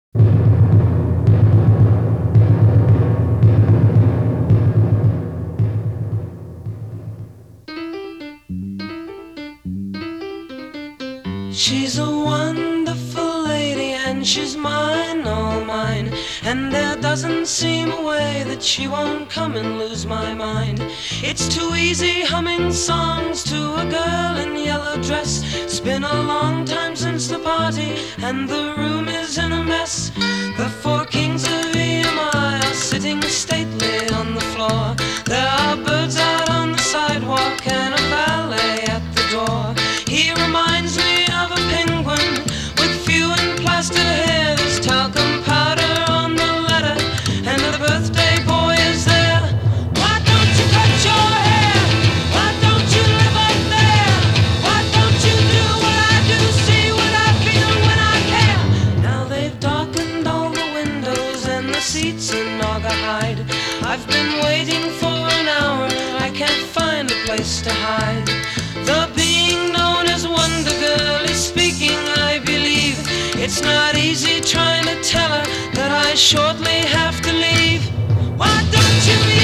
She's a wonderful lady and she's mine, all mine. And there doesn't seem a way that she won't come and lose my mind. It's too easy humming songs to a girl in yellow dress. It's been a long time since the party and the room is in a mess. The four kings of EMI are sitting stately on the floor. There are birds out on the sidewalk and a valet at the door. He reminds me of a penguin with few and plaster hair. There's talcum powder on the letter and the birthday boy is there. Why don't you cut your hair? Why don't you live up there? Why don't you do what I do, see what I feel when I care? Now they've darkened all the windows and the seats in Naugahyde. I've been waiting for an hour, I can't find a place to hide. The being known as Wonder Girl is speaking, I believe. It's not easy trying to tell her that I shortly have to leave. Why don't you